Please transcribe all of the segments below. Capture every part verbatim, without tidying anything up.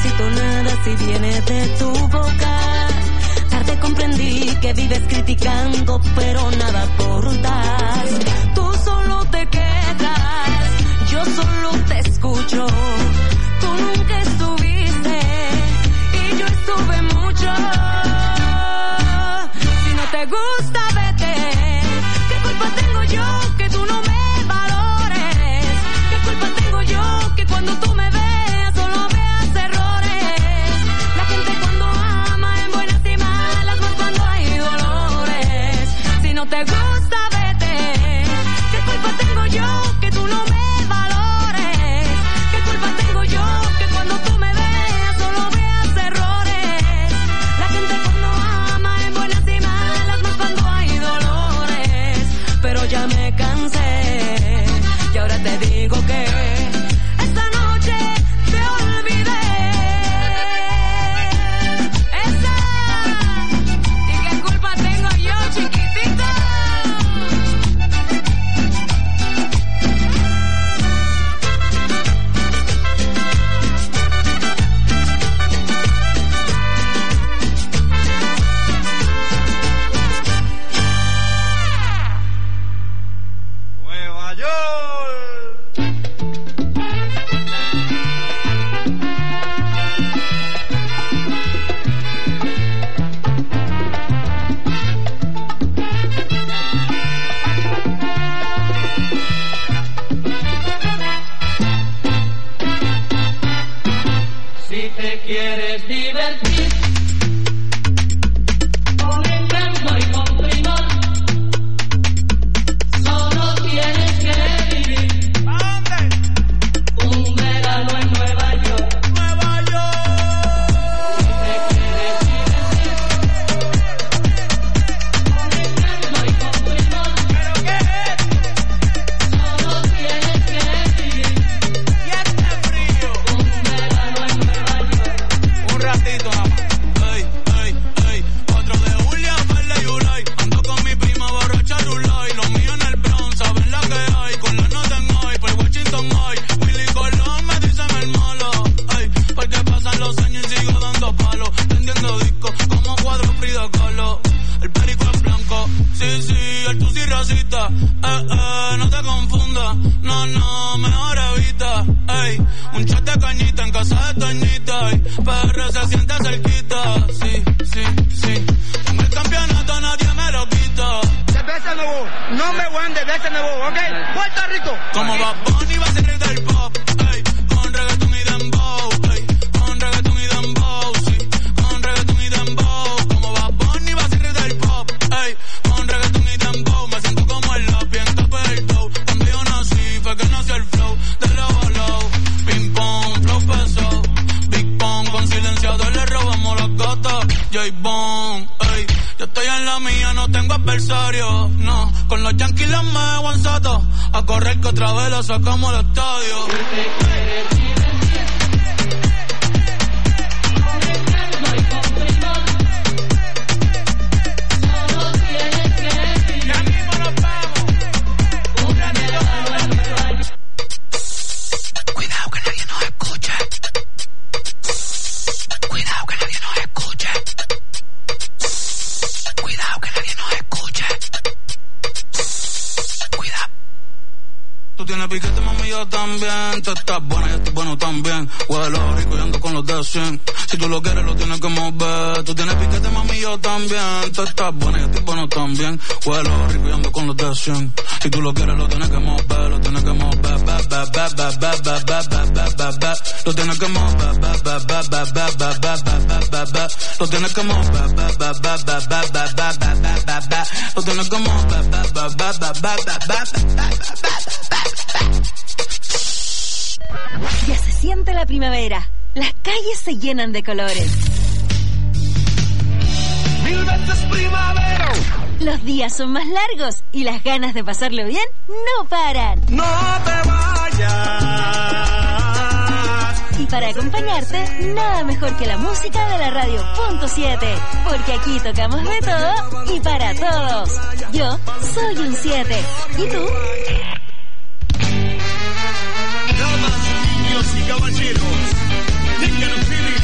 necesito nada si viene de tu boca. Tarde comprendí que vives criticando, pero nada aportas. Tú solo te quedas, yo solo te escucho. Tú nunca estuviste y yo estuve mucho. Si no te gusta, vete. ¿Qué culpa tengo yo que tú no me valores? ¿Qué culpa tengo yo que cuando tú me veas solo veas errores? La gente cuando ama en buenas y malas, más cuando hay dolores. Si no te gusta, vete. ¿Qué culpa tengo yo que tú no me valores? ¿Qué culpa tengo yo que cuando tú me veas solo veas errores? La gente cuando ama en buenas y malas, más cuando hay dolores. Pero ya me cansé y ahora te digo que esta noche te olvidé. Esa. ¿Y qué culpa tengo yo, chiquitito? Nueva York. Si te quieres divertir con encanto y con primor, solo tienes que vivir ¿A dónde? un verano en Nueva York. Nueva York. Si te quieres divertir con encanto y con primor, ¿Pero qué es? solo tienes que vivir ¿Y este frío? un verano en Nueva York. Un ratito nada más. Ey, ey, ey. cuatro de julio, verde y July. Ando con mi prima borracha Rulay. Los míos en el Bronx, saben la que hay. Con la nota en hoy, por Washington hoy. Willy Colón me dicen el malo. Ey, porque pasan los años y sigo dando palos. Tendiendo discos como cuadro Frida Kahlo. El perico es blanco. Sí, sí, el tusi racista. Eh, eh, no te confundas. No, no, mejor evita. Ey, un chat de cañita en casa de Toñita. Ey, P R se siente cerquita. Sí, sí, sí. Con el campeonato nadie me lo quita. Cerveza Nuevo, nombre one de Cerveza Nuevo, ¿ok? Puerto Rico. Como Bad Bunny va a ser rey del pop. Ey, con reggaeton y dembow. Ey, con reggaeton y dembow. Sí, con reggaeton y dembow. Como Bad Bunny va a ser rey del pop. Ey, con reggaeton y dembow. Me siento como el lápiz en capa del dough. Cuando yo nací fue que nació el flow de lado a lado. Ping pong, flow pesado. Big pong, con silenciador le robamos las gatas. J-Bone, ey, yo estoy en la mía, no tengo adversario. No, con los Yankees los me aguanzato. A correr que otra vez la sacamos al estadio. Si te quieres divertir con encanto y con primor, solo tienes que vivir Ya mismo nos vamos. un verano en Nueva York. Cuidado que nadie nos escuche. Cuidado que nadie nos escuche. Cuidado que nadie nos escuche. Cuidado. Tú tienes piquete, mami, yo también. Tú estás buena, yo estoy bueno también. Huelo rico y ando con los de cien. Si tú lo quieres, lo tienes que mover. Tú tienes piquete, mami, yo también. Tú estás buena, yo estoy bueno también. Huelo rico y ando con los de cien. Si tú lo quieres, lo tienes que mover. Lo tienes que mover. Ba, ba, ba, ba, ba, ba, ba, ba, ba, ba, ba. Lo tienes que mover. Ba, ba, ba, ba, ba, ba, ba, ba, ba, ba, ba. Lo tienes que mover. Ba, ba, ba, ba, ba, ba, ba, ba, ba, ba, ba. Lo tienes que mover. Ba, ba, ba, ba, ba, ba, ba, ba, ba. Ya se siente la primavera. Las calles se llenan de colores. Mil veces primavera. Los días son más largos y las ganas de pasarlo bien no paran. No te vayas. Y para acompañarte, nada mejor que la música de la radio punto siete. Porque aquí tocamos de todo y para todos. Yo soy un siete. ¿Y tú? Damas, niños y caballeros, tengan ustedes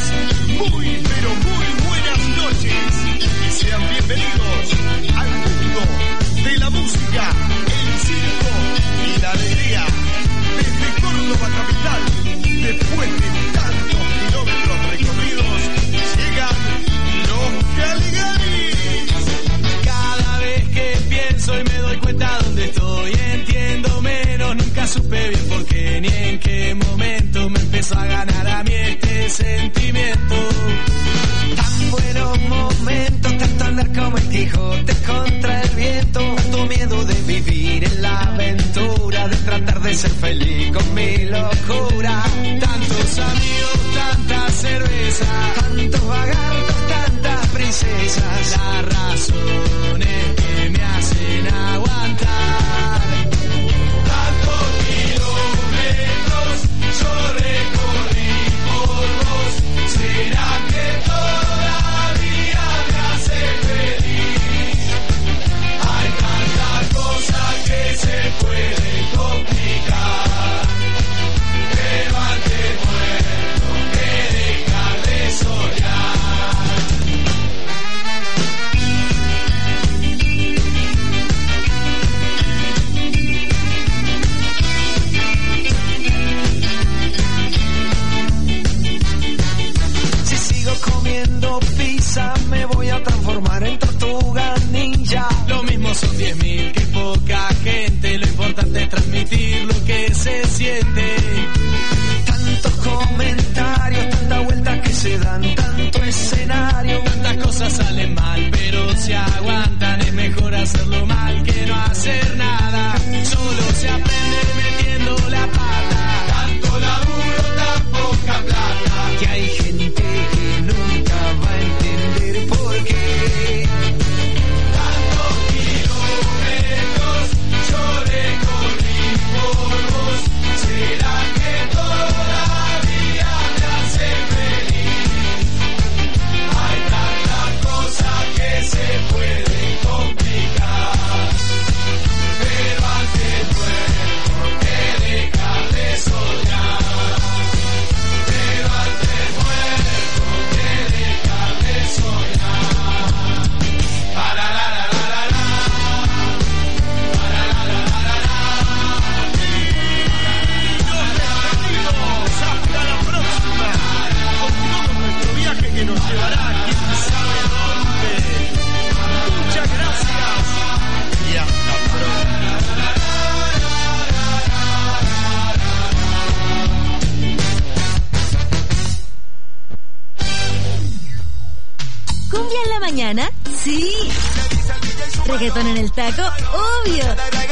sentimiento. Tan buenos momentos, tanto andar como el Quijote contra el viento. Tanto miedo de vivir en la aventura, de tratar de ser feliz con mi locura. Tantos amigos, tanta cerveza, Tantos vagartos, tantas princesas. las razones que me hacen aguantar. Tantos kilómetros yo recorrí por vos. ¿Será que todavía me hace feliz? Hay tantas cosas que se pueden complicar, pero antes muerto que dejar de soñar. Si sigo comiendo pizza, me voy a transformar en tortuga ninja. Lo mismo son diez mil que poca gente, lo importante es transmitir lo que se siente. Tantos comentarios, tanta vuelta que se dan, tanto escenario. Tantas cosas salen mal, pero se aguantan, es mejor hacerlo mal que no hacer nada. Solo se aprende metiendo la pata. Tanto laburo, tan poca plata. Que hay gente que nunca va a entender por qué. Tantos kilómetros yo recorrí por vos. ¿Será que todavía me hace feliz? Hay tantas cosas que se pueden complicar, pero antes muerto que dejar de soñar. Pero antes muerto que dejar de soñar. Para la la la la la. Para la la la la la. Hasta la próxima. Continuamos nuestro viaje que nos llevará quién sabe dónde. Muchas gracias y hasta pronto. ¿Cumbia en la mañana? Sí. ¿Reggaetón en el taco? Obvio.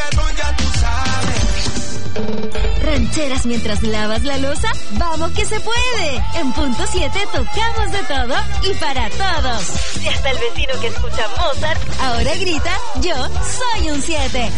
¿Rancheras mientras lavas la loza? ¡Vamos que se puede! En Punto siete tocamos de todo y para todos. Si hasta el vecino que escucha Mozart ahora grita, yo soy un siete.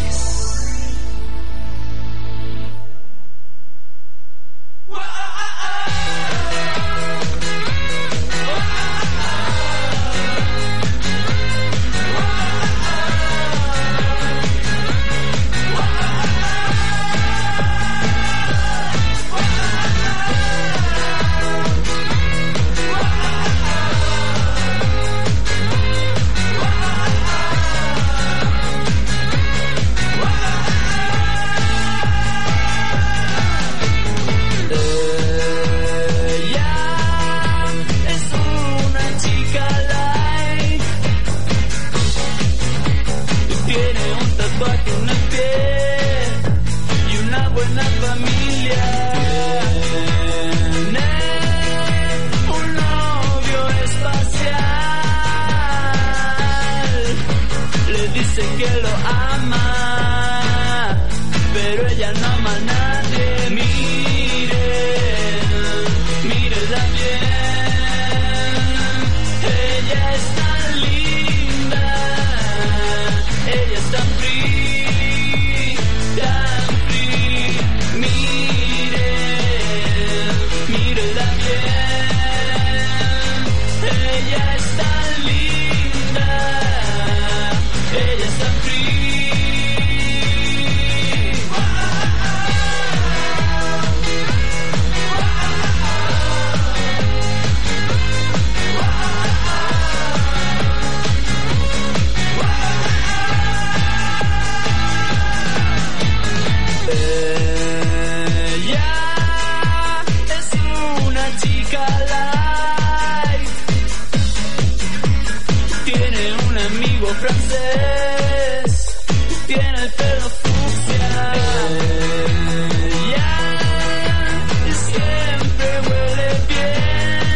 Siempre huele bien.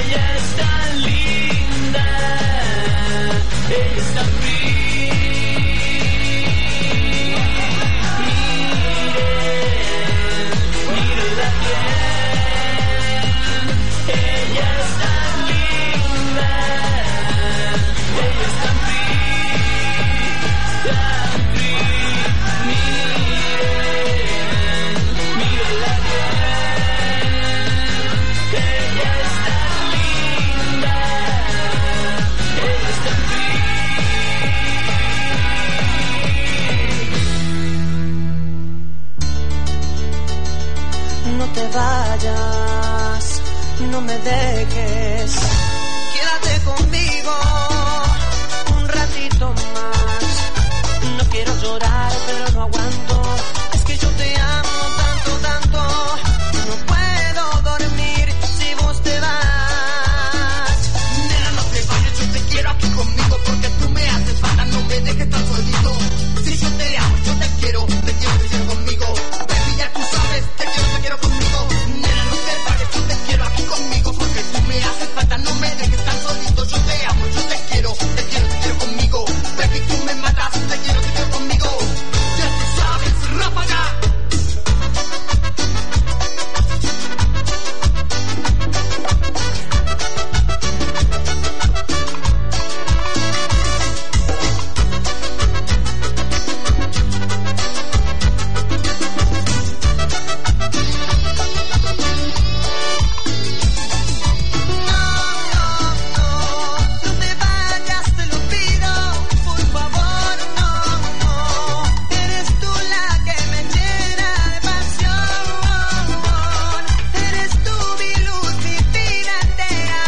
Ella es tan linda, ella es tan free. Miren, mírenla bien. Ella es tan linda, ella es tan free, tan free. Miren, mírenla bien. Ella es tan linda, ella es tan free. No te vayas, no me dejes. Quédate conmigo un ratito más. No quiero llorar, pero no aguanto. Es que yo te amo tanto, tanto. No puedo dormir si vos te vas. Nena, no te vayas, yo te quiero aquí conmigo porque tú me haces falta, no me dejes tan solito. Si yo te amo, yo te quiero, te quiero, te quiero conmigo. Baby, ya tú sabes, te quiero, te quiero conmigo. Nena, no te vayas, yo te quiero aquí conmigo porque tú me haces falta, no me dejes tan solito. Yo te amo, yo te quiero, te quiero, te quiero conmigo. Baby, tú me matas, te quiero, te quiero conmigo. Ya tú sabes, ráfaga. No te vayas, te lo pido, por favor, no, no. Eres tú la que me llena de pasión. Eres tú mi luz, mi vida entera.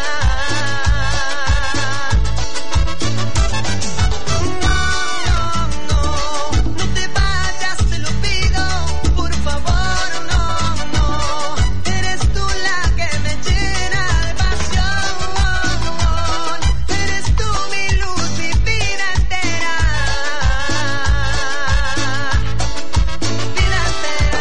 No, no, no te vayas, te lo pido, por favor, no, no. Eres tú la que me llena de pasión. Eres tú mi luz, mi vida entera. Vida entera.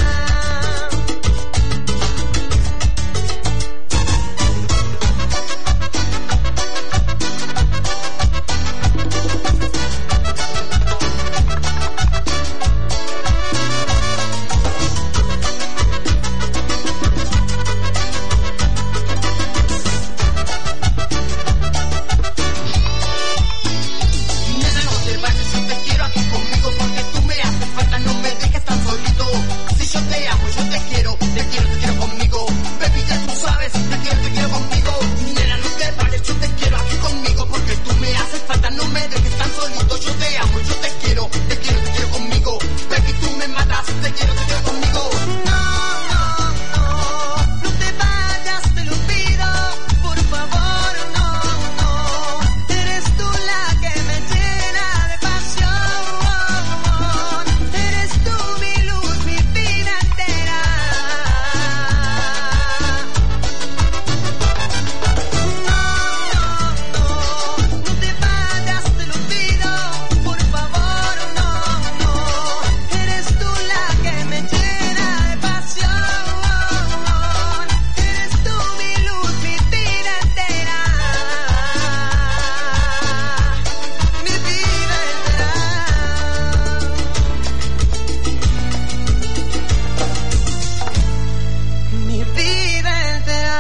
Nena, no te vayas, yo te quiero aquí conmigo porque tú me haces falta, no me dejes tan solito. Si yo te amo, yo te quiero, te quiero, te quiero conmigo. Baby, ya tú sabes, te quiero, te quiero conmigo. Nena, no te vayas, yo te quiero aquí conmigo porque tú me haces falta, no me dejes tan solito. Yo te amo, yo te quiero, te quiero, te quiero conmigo. Baby, tú me matas, te quiero, te quiero conmigo. No, no, no, no te vayas, te lo pido, por favor, no, no. Eres tú la que me llena de pasión. Eres tú mi luz, mi vida entera. No, no, no, no te vayas, te lo pido, por favor, no, no. Eres tú la que me llena de pasión. Eres tú mi luz, mi vida entera. Mi vida entera. Mi vida entera.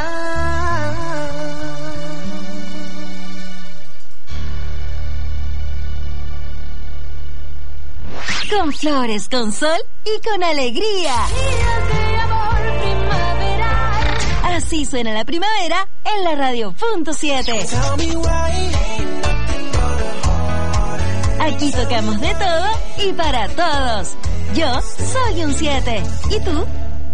Con flores, con sol y con alegría. Así suena la primavera en la radio punto siete. Aquí tocamos de todo y para todos. Yo soy un siete. ¿Y tú?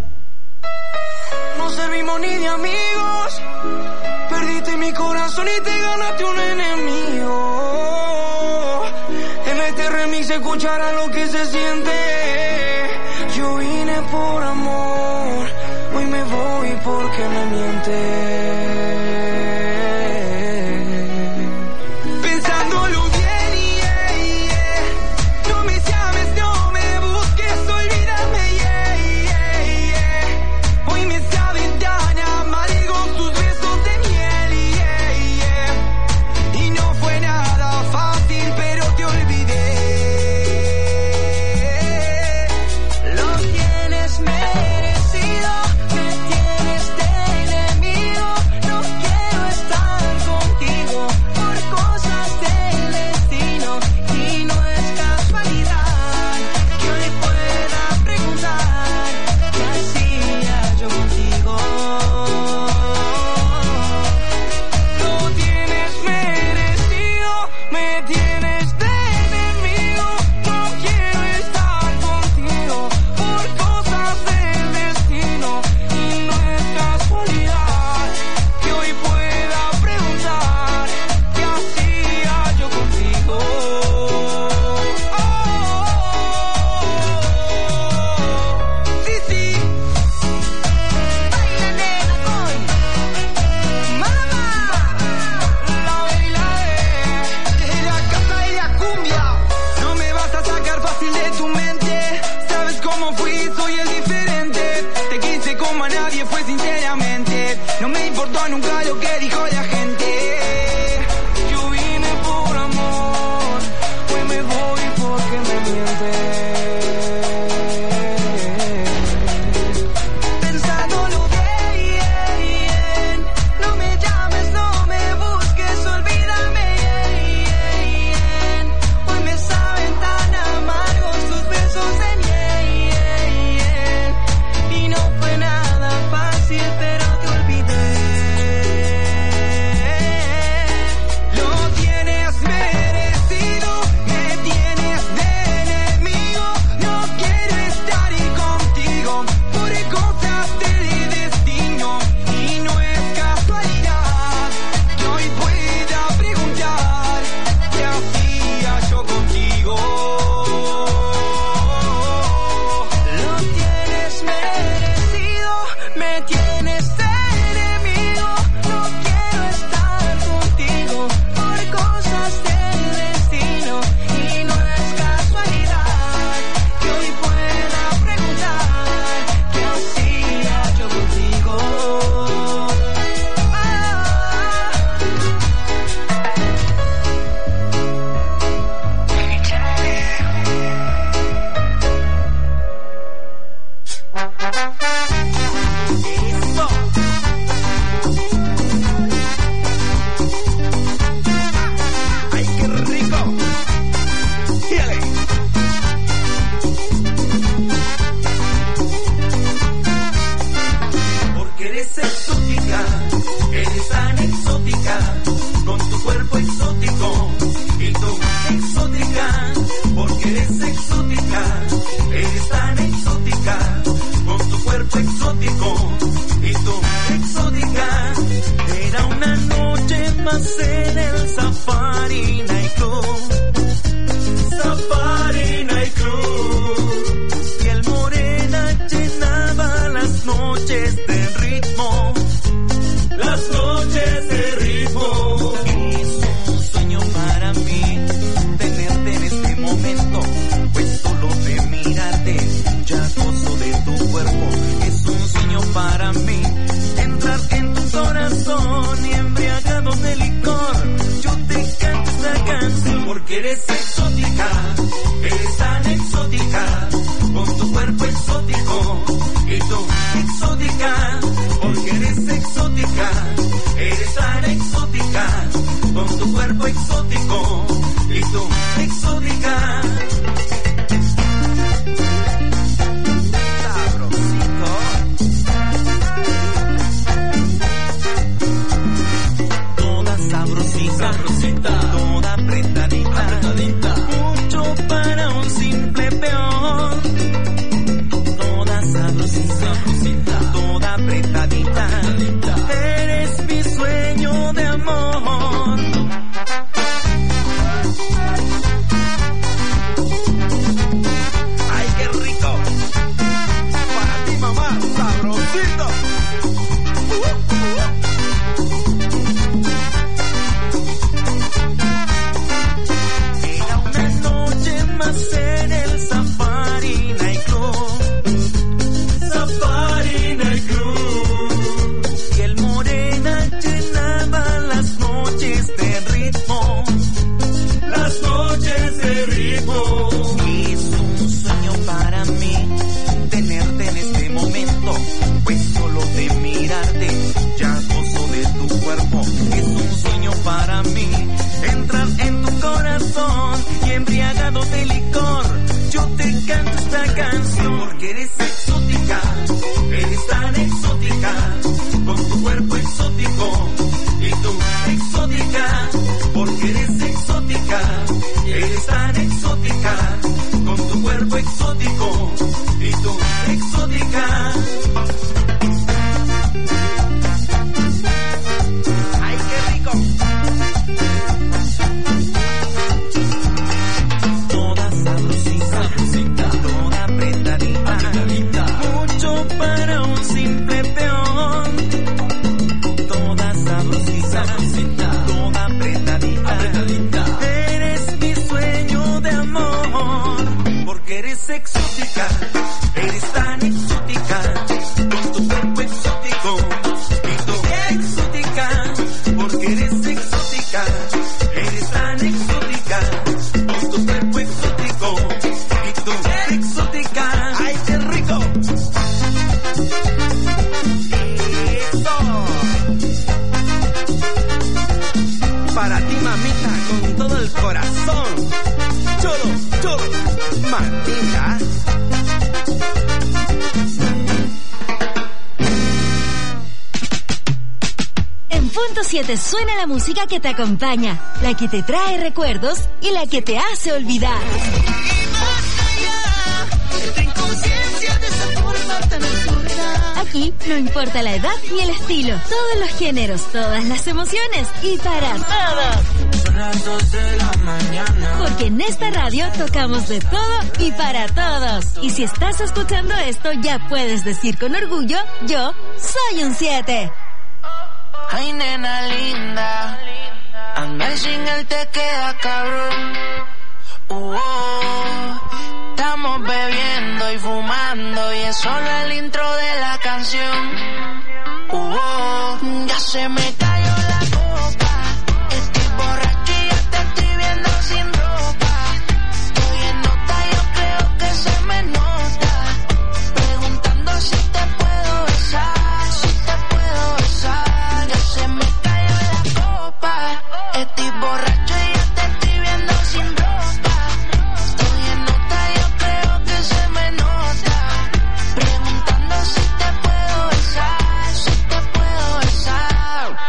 No servimos ni de amigos. Perdiste mi corazón y te ganaste un enemigo. En este remix se escuchará lo que se siente. Yo vine por amor, hoy me voy porque me miente. Pensándolo bien, yeah, yeah. No me llames, no me busques, olvídame, yeah, yeah, yeah. Hoy me saben tan amargos tus besos de dijo la gente. Yo vine por amor, hoy me voy porque me mienten. Pensándolo bien, no me llames, no me busques, olvídame. Hoy me saben tan amargos tus besos de miel. Y no fue nada fácil, pero te olvidé. Lo tienes merecido, me tienes de enemigo. No quiero estar ahí contigo por cosas del destino. Y no es casualidad que hoy pueda preguntar qué hacía yo contigo. Lo tienes merecido, me tienes de enemigo. No quiero estar contigo por cosas del destino. Y no es casualidad que hoy pueda preguntar qué hacía yo contigo. Ah. Eso. Ay, qué rico. Fíjale. Porque eres exótica, eres tan exótica, con tu cuerpo exótico. Y tú exótica, porque eres exótica, eres tan exótica, con tu cuerpo exótico. Y tú exótica. Era una noche más en el Safari Night Club. Safari Night Club. Y el morena llenaba las noches de ritmo. Las noches de ritmo. Es un sueño para mí tenerte en este momento, pues solo de mirarte ya gozo de tu cuerpo. Es un sueño para mí entrar en tu corazón y embriagado de licor yo te canto esta canción. Porque eres exótica, eres tan exótica, con tu cuerpo exótico. Y tú exótica, porque eres exótica, eres tan exótica, con tu cuerpo exótico. Y tú exótica. Sabrosito. Toda sabrosita, sabrosita, toda apretadita, apretadita, mucho para un simple peón. Toda sabrosita, sabrosita, toda apretadita, apretadita, eres mi sueño de amor. Ay, qué rico. Para ti, mamá, sabrosito. Uh, uh. Era una noche más en el Safari Night Club. Safari Night Club. Y el morena llenaba las noches de ritmo. Las noches de ritmo. Es un sueño para mí tenerte en este momento, pues solo de mirarte ya gozo de tu cuerpo. Es un sueño para mí entrar en tu corazón y embriagado de licor yo te canto esta canción. Porque eres exótica, eres tan exótica, con tu cuerpo exótico. Y tú exótica, porque eres exótica, eres tan exótica, con tu cuerpo exótico. Y tú exótica. Ay, qué rico. Toda sabrosita, sabrosita, toda apretadita, apretadita, mucho para un simple peón. Toda sabrosita, sabrosita, toda apretadita, apretadita, eres mi sueño de amor. Porque eres exótica, eres tan exótica, con tu cuerpo exótico. Y tú exótica, Eres exótica, eres tan exótica, con tu cuerpo exótico y tu voz exótica. ¡Ay, qué rico! ¡Eso! Para ti, mamita, con todo el corazón. Cholo, cholo, mamita. En Punto siete suena la música que te acompaña, la que te trae recuerdos y la que te hace olvidar. Aquí no importa la edad ni el estilo, todos los géneros, todas las emociones y para todos. Son las dos de la mañana. Porque en esta radio tocamos de todo y para todos. Y si estás escuchando esto, ya puedes decir con orgullo, yo soy un siete. Ay, nena linda, andar sin él te queda cabrón. Uh, oh, estamos bebiendo y fumando y es solo el intro de la canción. Uh, oh, ya se me cayó la copa, estoy borracho y ya te estoy viendo sin ropa. Estoy en nota, yo creo que se me nota, preguntando si te puedo besar, si te puedo besar. Ya se me cayó la copa, estoy borracho y ya te estoy viendo sin ropa. Estoy en nota, yo creo que se me nota, preguntando si te puedo besar, si te puedo besar.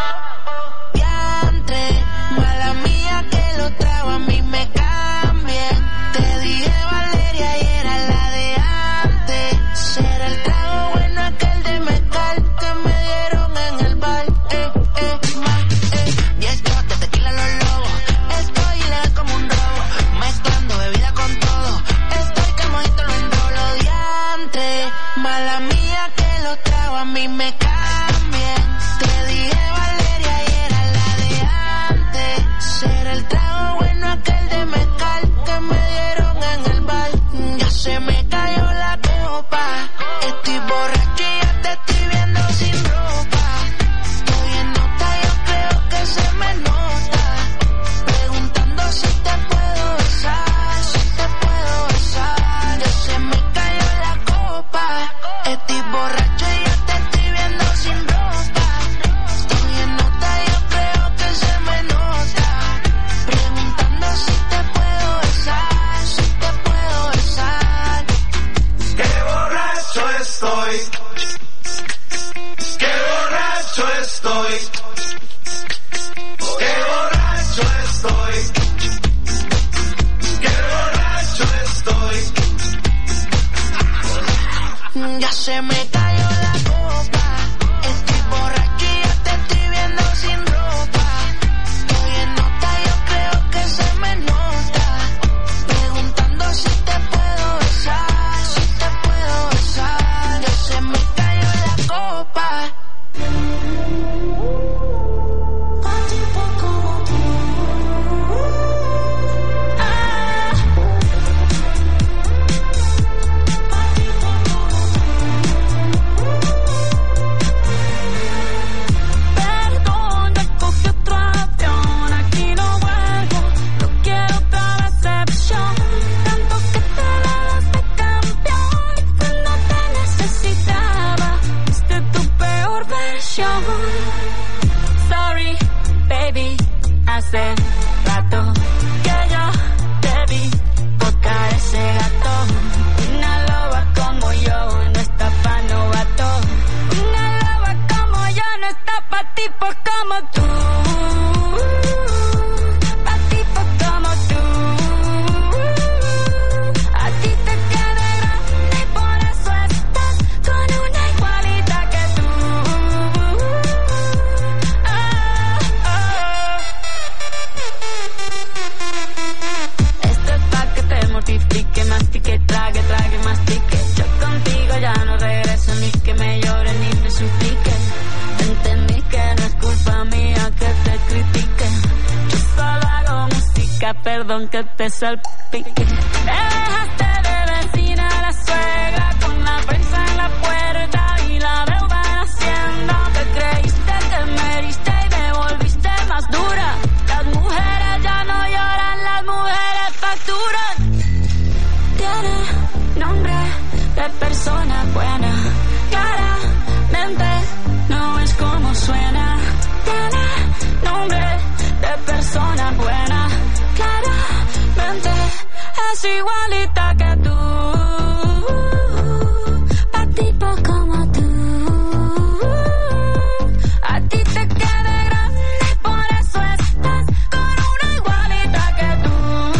Diantre, mala mía que lo trago, a mí me cambien. Te dije Valeria y era la de antes. Será el trago bueno aquel de mezcal que me dieron en el bar. Eh, eh, más, eh. Diez shots de tequila los lobos. Estoy ilegal como un robo, mezclando bebida con todo. Estoy que el mojito lo enrolo. Diantre, mala mía que lo trago, a mí me cambien. Te dije Valeria y era la de antes. Será el trago bueno aquel de mezcal que me dieron en el bar. Ya se me cayó la copa, estoy borracho y ya te estoy viendo sin ropa. Estoy en nota, yo creo que se me nota, preguntando si te puedo besar, si te puedo besar. Ya se me cayó la copa, estoy borracho y ya te estoy viendo sin ropa. Estoy en nota, yo creo que se me nota, preguntando si te puedo besar, si te puedo besar. ¡Qué borracho estoy! ¡Qué borracho estoy! ¡Qué borracho estoy! ¡Qué borracho estoy! Ya se me cayó la copa, estoy borracho y ya te estoy viendo sin ropa. Estoy en nota, yo creo que se me nota, preguntando si te puedo besar, si te puedo besar. Ya se me cayó la copa. Perdón, ya cogí otro avión, aquí no vuelvo, no quiero otra decepción. Tanto que te das de campeón, cuando te necesitaba, fuiste tu peor versión. Sorry, baby, hace rato que yo te vi tocar ese gato. Una loba como yo no está pa' novato. Una loba como yo no está pa' tipos como tú. Pa' tipos como tú. A ti te queda grande y por eso estás con una igualita que tú. Ah, ah. Esto es pa' que te mortifique, mastique, trague, trague, mastique. Yo contigo ya no regreso, ni que me llore ni me suplique. Entendí que no es culpa mía que te critique. Yo solo hago música, perdón que te salpique. Me dejaste de vecina a la suegra, con la prensa en la puerta y la deuda en Hacienda. Te creíste que me heriste y me volviste nombre de persona buena. Claramente es igualita que tú, pa' tipos como tú. A ti te queda grande, por eso estás con una igualita que tú.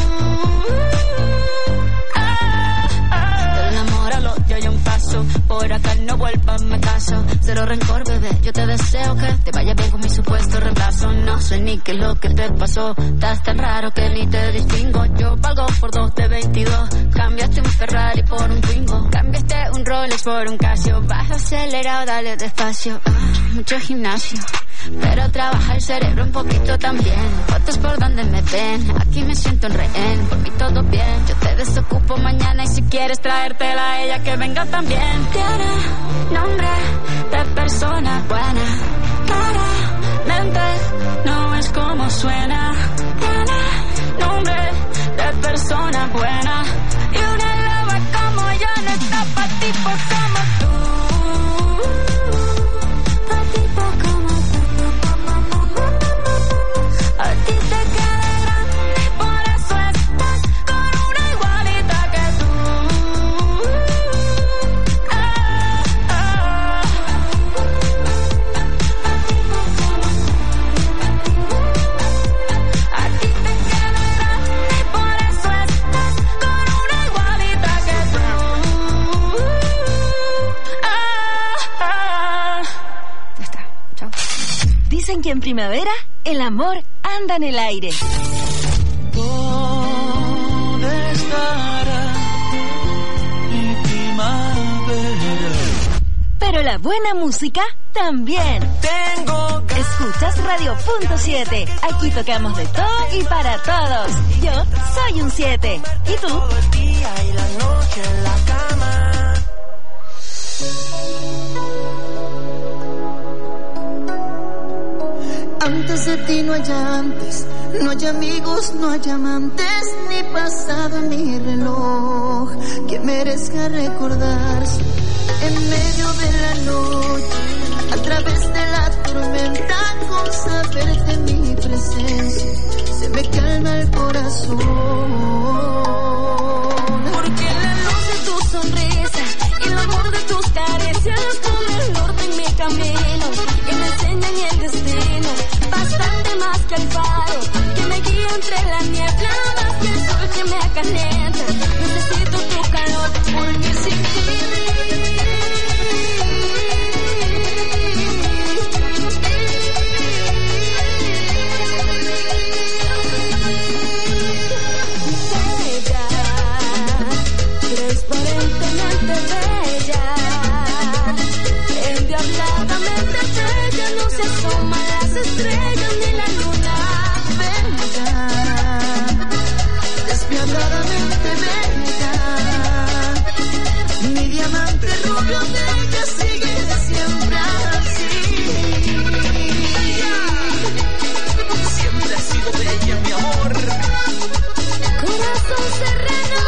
Ah, ah. Del amor al odio hay un paso, por acá no vuelvas, me caso. Cero rencor, bebé, yo te deseo que te vaya bien con mi supuesto reemplazo. No sé ni qué es lo que te pasó, estás tan raro que ni te distingo. Yo valgo por dos de veintidós, cambiaste un Ferrari por un Twingo, cambiaste un Rolex por un Casio. Baja acelerado, dale despacio. Ah, mucho gimnasio, pero trabaja el cerebro un poquito también. Fotos por donde me ven, aquí me siento en rehén. Por mí todo bien, yo te desocupo mañana. Y si quieres traértela a ella, que venga también. Tiene nombre de persona buena, claramente no es como suena. Tiene nombre de persona buena, y una loba como yo no está pa' tipos como tú. Pa' tipos como tú. A ti te queda grande, por eso estás con una igualita que tú. Ah, ah. A ti te queda grande, por eso estás con una igualita que tú. Ah, ah. Ya está, chao. Dicen que en primavera el amor anda en el aire. ¿Dónde estará mi primavera? Pero la buena música también. Tengo ganas. Escuchas Radio Punto siete. Aquí tocamos de todo y para todos. Yo soy un siete. ¿Y tú? Todo el día y la noche en la cama. Antes de ti no hay antes, no hay amigos, no hay amantes, ni pasado en mi reloj que merezca recordarse. En medio de la noche, a través de la tormenta, con saber de mi presencia, se me calma el corazón. Porque la luz de tu sonrisa y el amor de tus caricias son el norte en mi camino y me enseñan el destino. Bastante más que el faro que me guía entre la niebla, más que el sol que me acalenta. Necesito tu calor porque sin ti transparentemente bella, endiabladamente bella, no se asoman las estrellas ni la luna Bella, despiadadamente bella, mi diamante rubio de ella sigue siempre así. Siempre ha sido bella, mi amor. corazón serrano.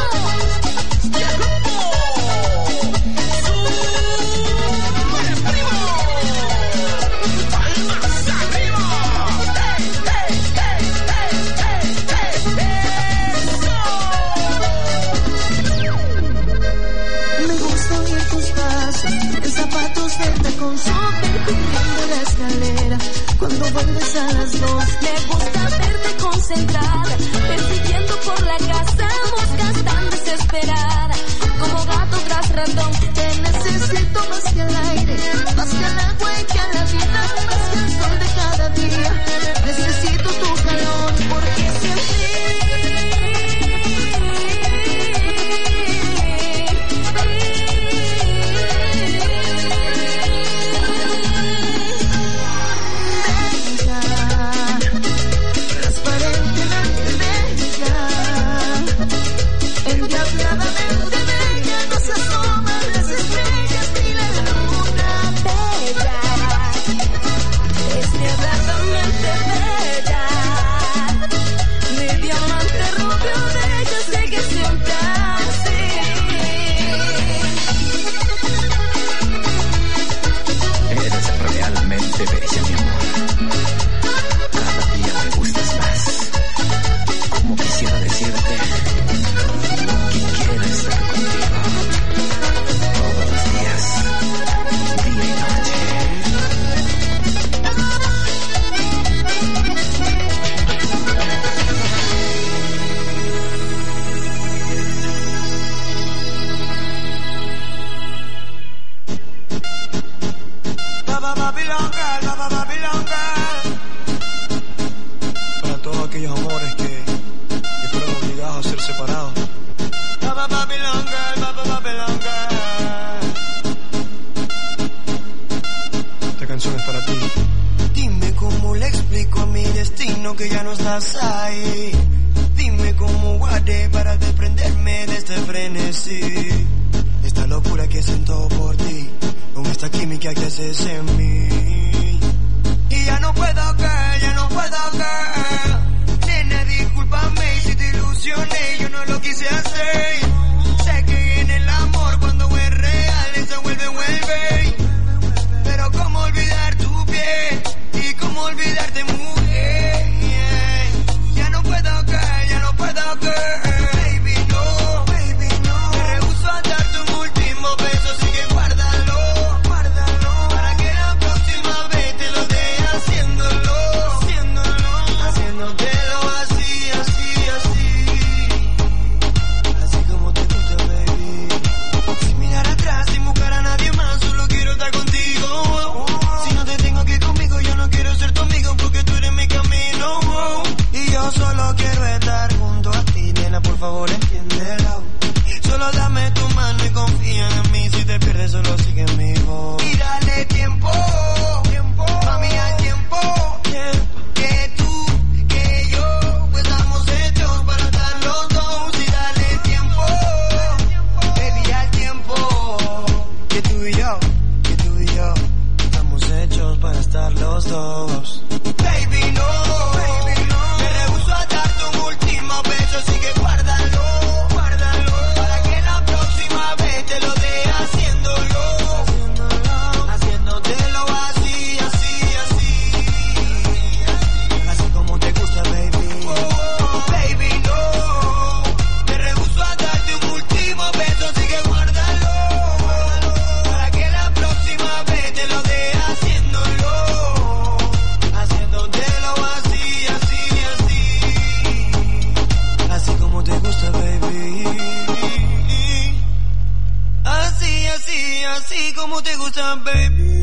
Me gusta oír tus pasos en zapatos de tacón, subir corriendo la escalera cuando vuelves a las dos. Me gusta verte concentrada, persiguiendo por la casa, moscas tan desesperada, como gato tras ratón. Te necesito más que el aire, más que el agua y que la vida, más que el sol de cada día. Necesito tu calor porque siempre bella, transparentemente bella. bueno que ya no estás ahí. Dime cómo guardé para desprenderme de este frenesí. Esta locura que siento por ti, con esta química que haces en mí. Y ya no puedo caer, ya no puedo caer. Nena, discúlpame si te ilusioné, yo no lo quise hacer. Sé que en el amor cuando es real, eso vuelve, vuelve. Pero cómo olvidar tu piel y cómo olvidarte, mujer. Ya no puedo caer, ya no puedo caer. Baby, no, baby, no. Me rehúso a darte un último beso, así que guárdalo, guárdalo. Para que la próxima vez te lo dé haciéndolo, haciéndolo, haciéndotelo así, así, así. Así como te gusta, baby. Sin mirar atrás, sin buscar a nadie más, solo quiero estar contigo. Si no te tengo aquí conmigo, yo no quiero ser tu amigo porque tú eres mi camino. Y yo solo quiero estar junto a ti, nena, por favor entiéndelo. Solo dame tu mano y confía en mí, si te pierdes solo sigue mi voz. Y dale tiempo, tiempo, mami hay tiempo, tiempo. Que tú, que yo, pues estamos hechos para estar los dos. Y dale tiempo, baby al tiempo. Que tú y yo, que tú y yo, estamos hechos para estar los dos. Baby no, baby no. Me rehúso a darte un último beso, así que guárdalo, guárdalo. Para que la próxima vez te lo dé haciéndolo, haciéndolo, haciéndotelo así, así, así. Así como te gusta, baby. Oh, baby no. Me rehúso a darte un último beso, así que guárdalo, guárdalo. Para que la próxima vez te lo dé haciéndolo, haciéndotelo así, así, así. Así como te gusta, baby. Así, así, así como te gusta, baby.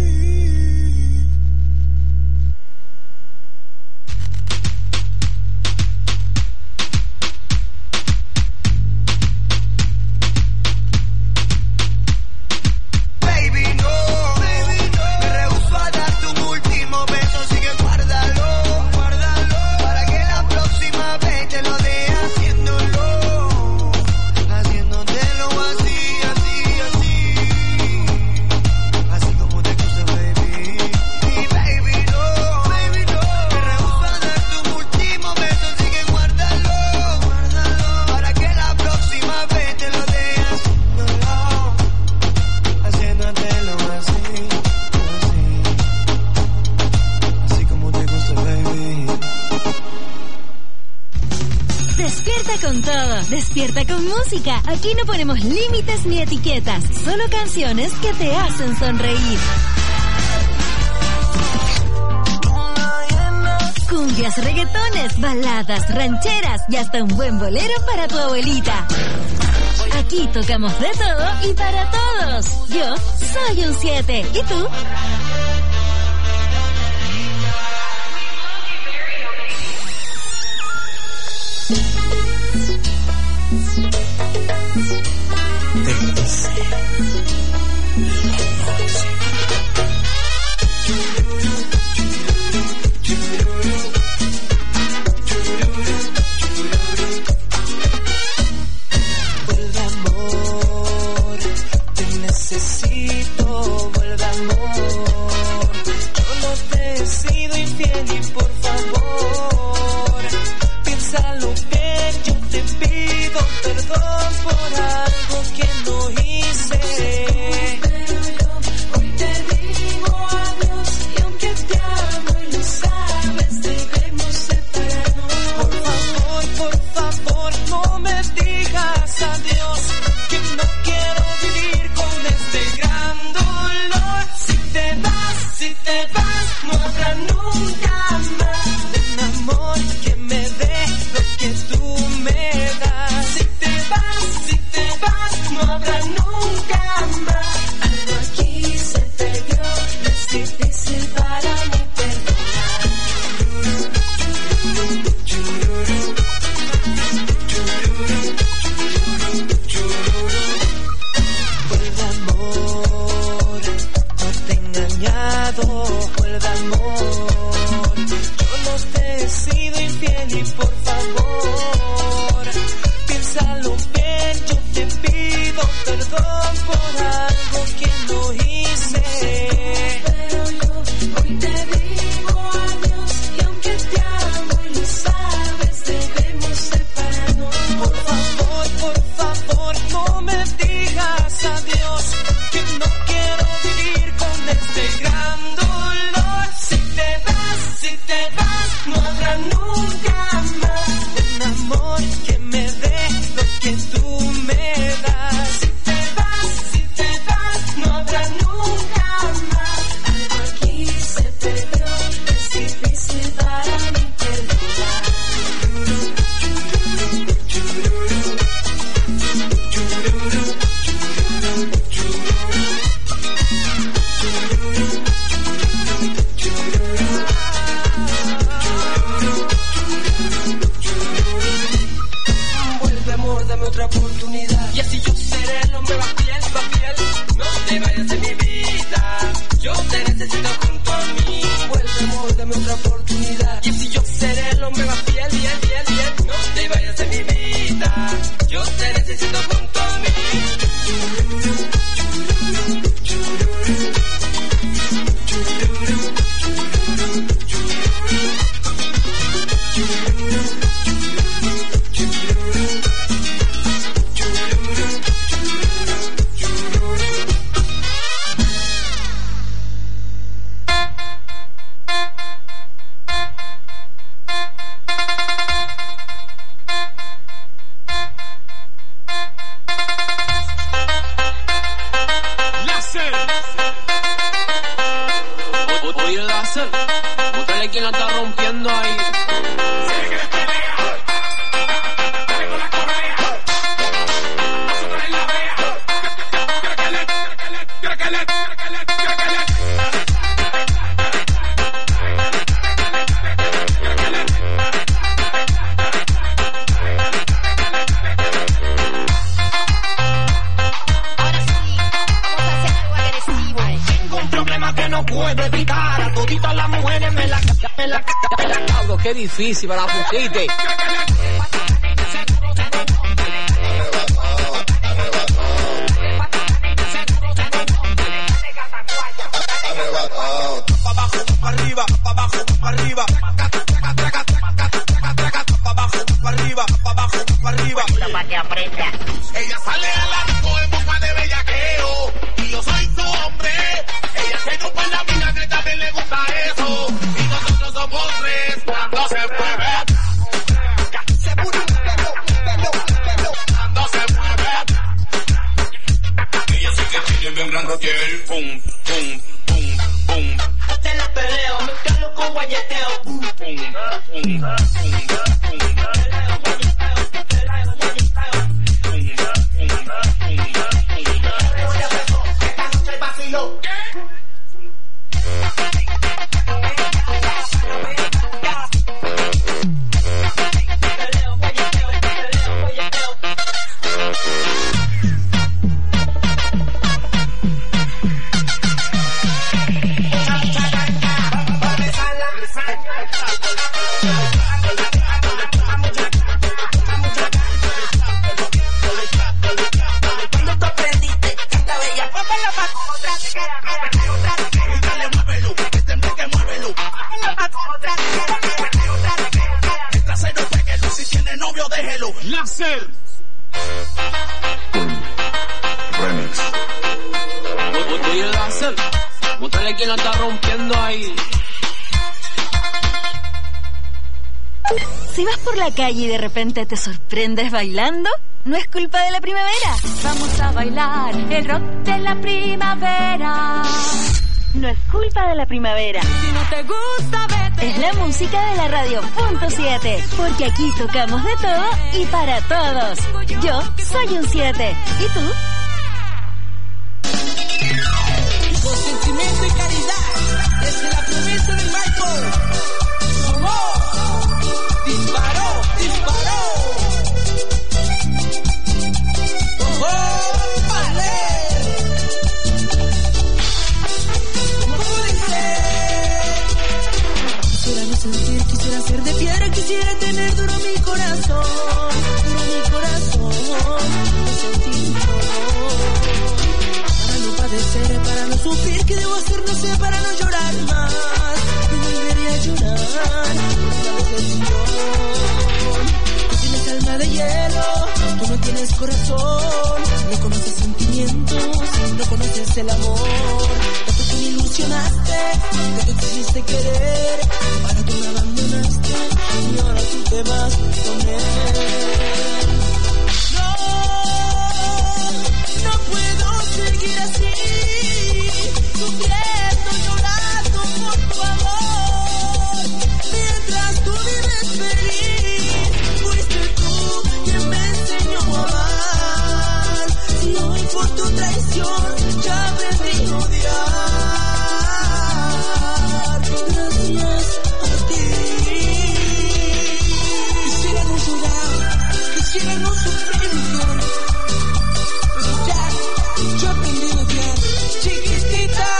Baby, no, baby, no. Me rehúso a darte un último beso, así que guárdalo, guárdalo. Para que la próxima vez te lo dé haciéndolo, haciéndotelo así, así, así. Así como te gusta, baby. Y baby, no, baby, no. Me rehúso a darte un último beso, así que guárdalo, guárdalo. Para que la próxima vez te lo dé haciéndolo, haciéndotelo así, así. Así como te gusta, baby. Despierta con todo, despierta con música. Aquí no ponemos límites ni etiquetas, solo canciones que te hacen sonreír. Cumbias, reggaetones, baladas, rancheras y hasta un buen bolero para tu abuelita. Aquí tocamos de todo y para todos. Yo soy un siete. ¿Y tú? Vuelve amor, te necesito, vuelve amor. Yo no te he sido infiel y por favor, piénsalo bien, yo te pido perdón por algo que no hice. sido infiel y por favor, piénsalo bien, yo te pido perdón por algo que no hice. Pero yo hoy te digo adiós y aunque te amo y lo sabes, debemos separarnos. Por favor, por favor, no me digas adiós, que no quiero vivir con este gran dolor. Si te vas, si te vas, no habrá nunca más un amor que me dé lo que tú me das. Si te vas, si te vas, no habrá nunca más. Algo aquí se perdió, es difícil para mí perdonar. Vuelve, amor, dame otra oportunidad. Y así yo seré el hombre más fiel, más fiel. No te vayas de mi vida, yo te necesito junto a mí. Vuelve, amor, dame otra oportunidad. Y así yo seré el hombre más fiel, fiel, fiel, fiel. No te vayas de mi vida, yo te necesito junto a mí. Láser. O- Oye, Láser, mostrarle quién la está rompiendo ahí. Tengo un problema que no puedo evitar. A toditas las mujeres me la me la Diablo, qué difícil para la pusiste. Pa' abajo, pa' arriba, pa' abajo, pa' arriba. Pa' abajo, pa' arriba, pa' abajo, pa' arriba. Ella sale a la disco en busca de bellaqueo y yo soy su hombre. Ella se grupa en la vida que también le gusta eso. Y nosotros somos tres cuando se mueve. Se mueve, cuando se mueve. Ella sí que tiene bien grande piel. Pum, pum, pum, pum. te la peleo, me calo con guayeteo. Pum, pum, pum, pum. Láser. Remix. Oye, Láser, mostrarle quién la está rompiendo ahí. Si vas por la calle y de repente te sorprendes bailando, no es culpa de la primavera. Vamos a bailar el rock de la primavera. No es culpa de la primavera. Si no te gusta, vete. Es la música de la radio punto siete, porque aquí tocamos de todo y para todos. Yo soy un siete. ¿Y tú? Con sentimiento y caridad, desde la promesa del Michael. ¡Sumó! ¡Disparó! ¡Disparó! ¡Oh! ¡Vale! ¿Cómo dice? Quisiera no sentir, quisiera ser de piedra, quisiera tener duro mi corazón, duro mi corazón, no sentir dolor. Para no padecer, para no sufrir, ¿qué debo hacer? No sé, para no llorar más. Y volveré a llorar por una decepción. Tú tienes alma de hielo, tú no tienes corazón, no conoces sentimientos, no conoces el amor. Tanto tú me ilusionaste, tanto te hiciste querer, para tú me abandonaste y ahora tú te vas con él. No, no puedo seguir así, sufriendo, llorando por tu amor, mientras tú vives feliz. Fuiste tú quien me enseñó a amar, y hoy por tu traición ya aprendí a odiar. Gracias a ti. Quisiera no llorar, quisiera no sufrir, pero ya, yo aprendí a odiar. Chiquitita.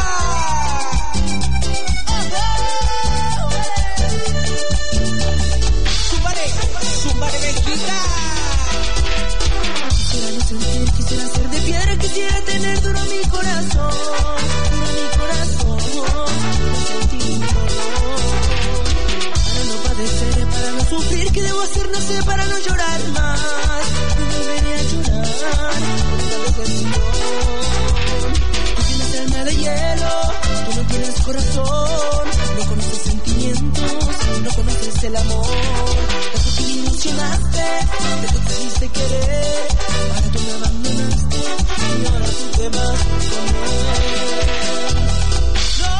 Zúmbale, zúmbale, mezquita. Quisiera no sentir, quisiera ser de piedra, quisiera tener duro mi corazón, duro mi corazón, no sentir dolor. Para no padecer, para no sufrir, ¿qué debo hacer? No sé, para no llorar más. Y volveré a llorar por una decepción. Tú tienes alma de hielo, tú no tienes corazón, no conoces sentimientos, no conoces el amor. Tanto tú me ilusionaste, tanto te hiciste querer, para tú me abandonaste y ahora tú te vas con él. No,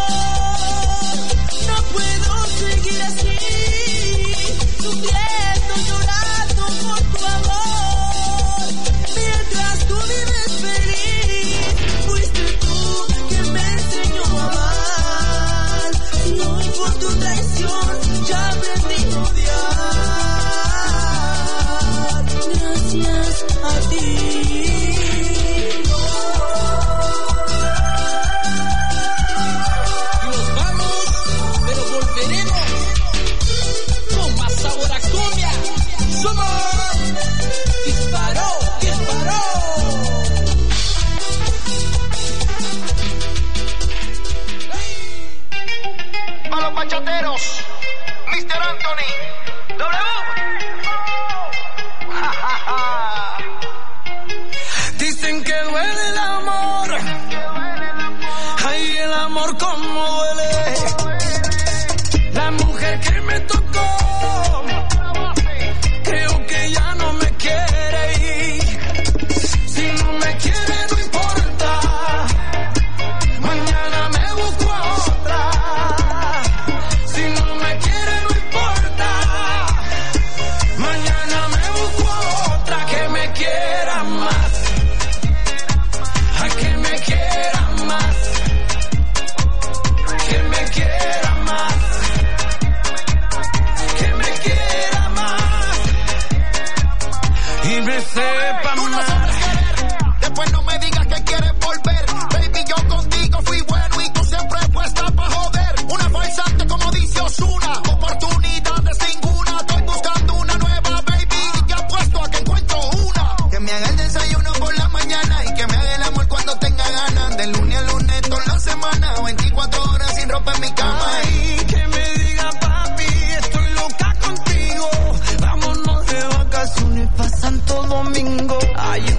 no puedo seguir así, sufriendo, llorando por tu amor, mientras tú vives feliz. Fuiste tú quien me enseñó a amar, y hoy por tu traición ya aprendí a odiar. Gracias a ti. Y nos vamos, pero volveremos con más sabor a cumbia. Somos Disparó, Disparó. A los bachateros, mister Anthony, W. Ja, ja, ja. Dicen que duele el amor, ay, el amor como duele. La mujer que me tocó, creo que ya no me quiere ir. Si no me quiere no importa, mañana me busco a otra. Si no me quiere no importa, mañana me busco a otra que me quiera más. A que me quiera más, que me quiera más, que me quiera más y me sepa Tú no más. sabes querer, después no me digas que quieres volver. Baby, yo contigo fui bueno y tú siempre puesta pa' joder. Una farsante como dice Ozuna, oportunidades ninguna. Estoy buscando una nueva, baby, y te apuesto a que encuentro una. Que me haga el desayuno por la mañana y que me haga el amor cuando tenga ganas. De lunes a lunes toda la semana, veinticuatro horas sin ropa en mi cama. Ay, que me diga papi, estoy loca contigo. Vámonos de vacaciones pa' Santo Domingo. Hay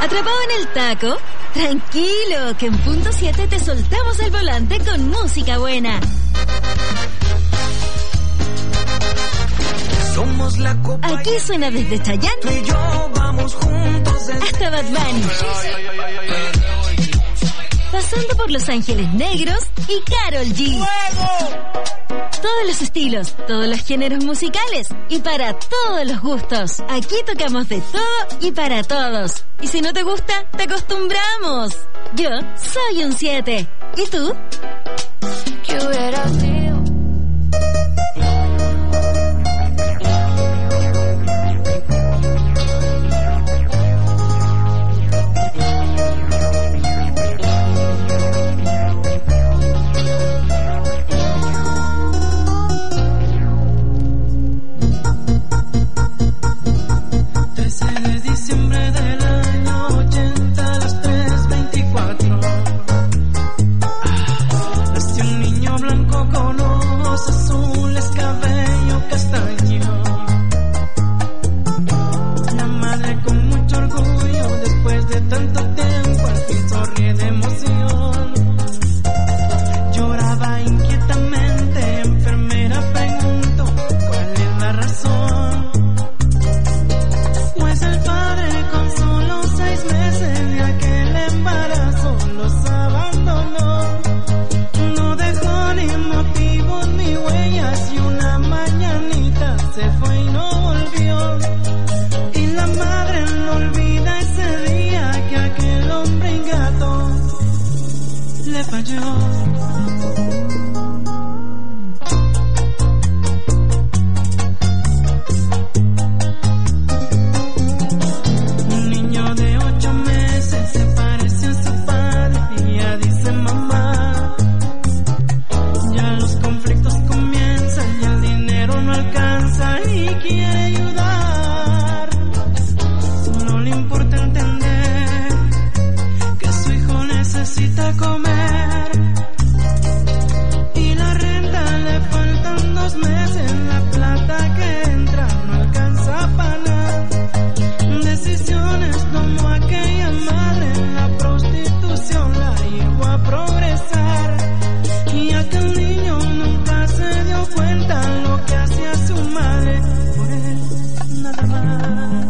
¿Atrapado en el taco? Tranquilo, que en punto siete te soltamos el volante con música buena. Somos la copa. Aquí suena desde Chayanne Tú y yo vamos juntos desde... hasta Bad Bunny, pasando por Los Ángeles Negros y Karol G. Todos los estilos, todos los géneros musicales y para todos los gustos. Aquí tocamos de todo y para todos. Y si no te gusta, te acostumbramos. Yo soy un siete. ¿Y tú? ¿Qué hubiera sido? trece de diciembre del año ochenta a las tres veinticuatro. Nació un niño blanco con ojos azules, cabello castaño. La madre con mucho orgullo, después de tanto tiempo, al fin sonríe de emoción. Lloraba inquietamente, enfermera preguntó cuál es la razón. Pues el padre con solo seis meses de aquel embarazo los abandonó. No dejó ni motivos ni huellas y una mañanita se fue y no volvió. Y la madre no olvida ese día que aquel hombre ingrato le falló. Un niño de ocho meses se parece a su padre y ya dice mamá. Ya los conflictos comienzan y el dinero no alcanza ni quiere ayudar. Solo le importa entender que su hijo necesita comer. Y la renta le faltan dos meses, la plata que entra no alcanza para nada. Decisiones tomó aquella madre, la prostitución la llevó a progresar. Y aquel niño nunca se dio cuenta lo que hacía su madre por él, nada más.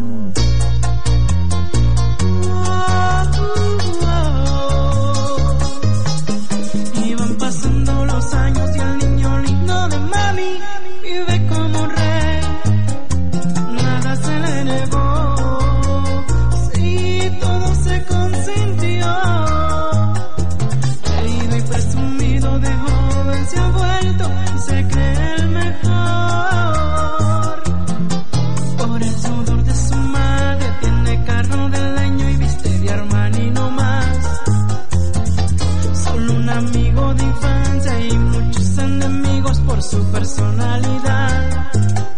Iban pasando los años y el niño lindo de mami vive como un rey. Nada se le negó, sí, todo se consintió. Querido y presumido de joven se ha vuelto y se cree el mejor. Por el sudor de su madre tiene carro de leño y viste de Armani no más. Solo un amigo de infancia y muchos enemigos por su personalidad.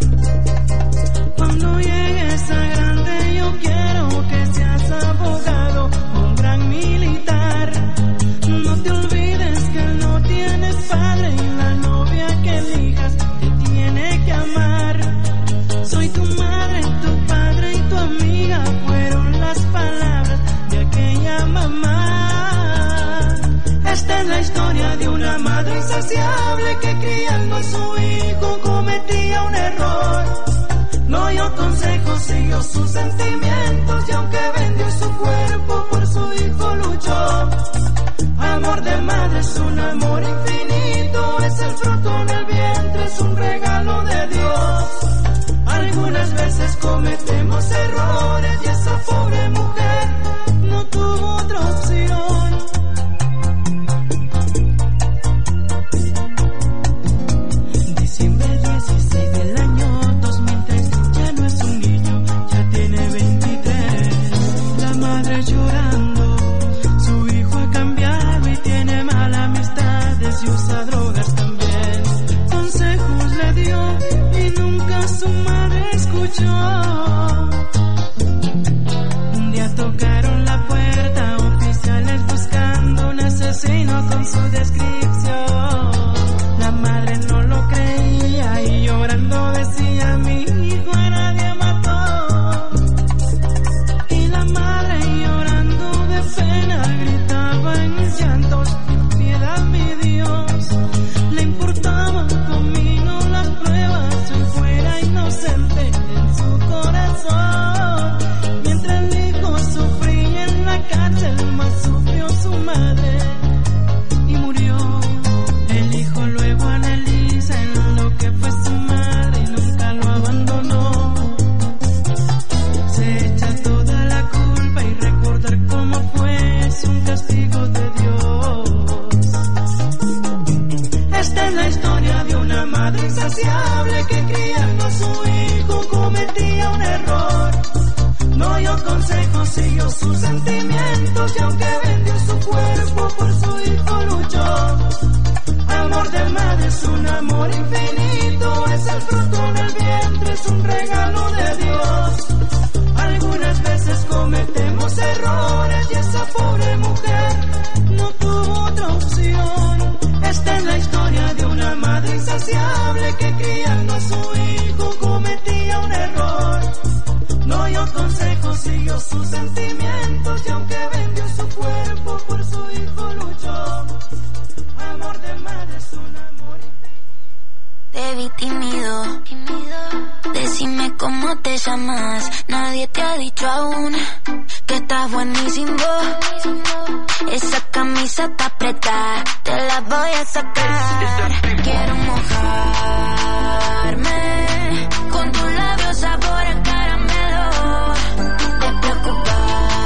Cuando llegues a grande yo quiero que seas abogado o un gran militar. No te olvides que no tienes padre y la novia que elijas te tiene que amar. Soy tu madre, tu padre y tu amiga, fueron las palabras de aquella mamá. Esta es la historia de una madre insaciable que criando a su hijo cometía un error. No oyó consejos, siguió sus sentimientos y aunque vendió su cuerpo por su hijo luchó. Amor de madre es un amor infinito, es el fruto en el vientre, es un regalo de Dios. Algunas veces cometemos errores y esa pobre mujer no tuvo otra opción. Diciembre dieciséis del año dos mil tres, ya no es un niño, ya tiene veintitrés. La madre llorando, su hijo ha cambiado y tiene malas amistades y usa drogas también. Consejos le dio y nunca su madre escuchó. Un día tocaron la puerta, oficiales buscando un asesino con su descripción. La madre no lo creía y llorando decía: mi hijo a nadie mató. Y la madre es un castigo de Dios. Esta es la historia de una madre insaciable que criando a su hijo cometía un error. No oyó consejos, siguió sus sentimientos y aunque vendió su cuerpo por su hijo luchó. Amor de madre es un amor infinito, es el fruto en el vientre, es un regalo de Dios. Algunas veces cometemos errores y esa pobre mujer no tuvo otra opción. Esta es la historia de una madre insaciable que criando a su hijo cometía un error. No oyó consejos, siguió sus sentimientos y aunque vendió su cuerpo por su hijo luchó. Amor de madre es un amor. Te vi tímido, decime cómo te llamas. Nadie te ha dicho aún que estás buenísimo. Esa camisa está apretada, te la voy a sacar. Quiero mojarme con tus labios sabor a caramelo. Despreocupate,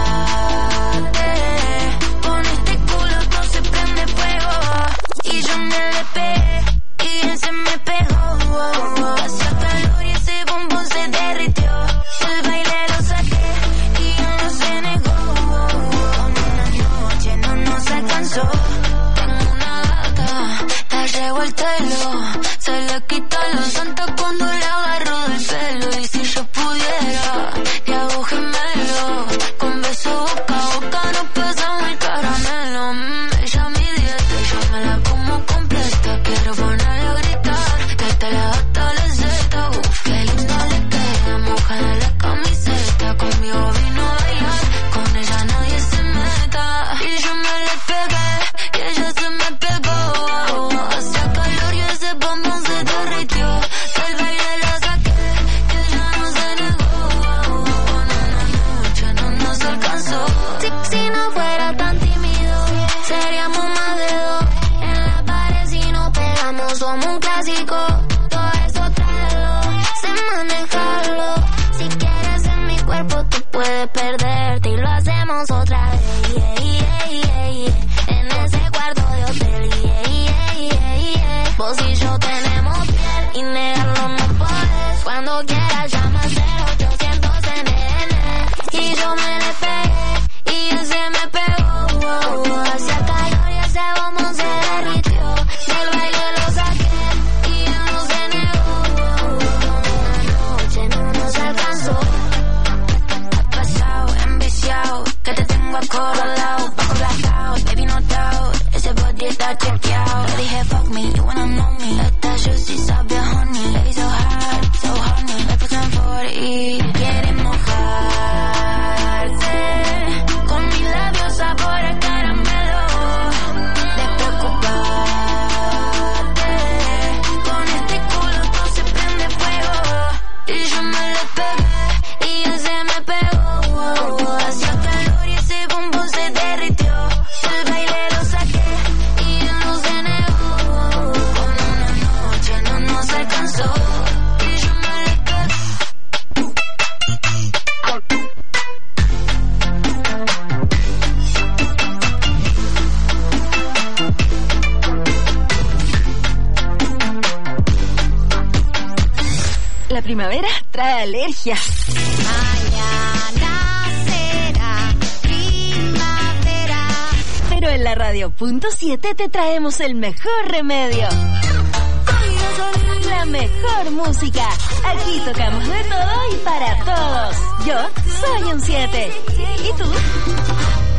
con este culo todo se prende fuego. Y yo me le pegué y él se me pegó. Hacía calor y ese bombón se derritió. El baile lo saqué y él no se negó. Una noche no nos alcanzó. Tengo una gata, le llevo el telo. Se le quita los santos cuando le agarro del pelo. Y si yo pudiera, le hago gemelo. Con beso boca a boca nos pasamos el caramelo. Mm, ella mi dieta y yo me la como completa. Quiero ponerla a gritar, que te la gata le zeta. Uf, qué linda le queda, mojada la camiseta. Conmigo vino a bailar, con ella nadie se meta. Y yo me le pegué, y ella se me pegó. Hacía calor y ese bombón se derritió. Del baile la saqué, y ella no se negó. Una noche no nos alcanzó. Si, si no fuera tan tímido, seríamos más de dos. En la pared si nos pegamos somos un clásico. Todo eso tráelo, sé manejarlo. Si quieres en mi cuerpo tú puedes perderte y lo hacemos otra vez. Yeah, yeah, yeah, yeah. En ese cuarto de hotel. Yeah, yeah, yeah, yeah. Vos y yo tenemos piel y negarlo no podés. Cuando quieras llama cero ochocientos N N. Y yo me le pegué y él se me pegó. Hacía calor y ese bombón se derritió. Del baile lo saqué y él no se negó. Una noche no nos alcanzó. Pasado, enviciado, que te tengo acorralado. Bajo blackout, baby no doubt. Ese body está chequeado. Le dije fuck me, you wanna know me. Esta juicy sabe a honey. Baby so hard, so honey. Me puse en forty. Quiere mojarse con mis labios sabor a caramelo. Despreocupate, con este culo todo se prende fuego. Y yo me le pegué y él se me pegó. Hacía calor y ese bombón se derritió. Del baile lo saqué y él no se negó. Con una noche no nos alcanzó. Y yo me le pegué. La primavera trae alergia. Mañana será primavera. Pero en la radio punto siete te traemos el mejor remedio. La mejor música. Aquí tocamos de todo y para todos. Yo soy un siete. ¿Y tú?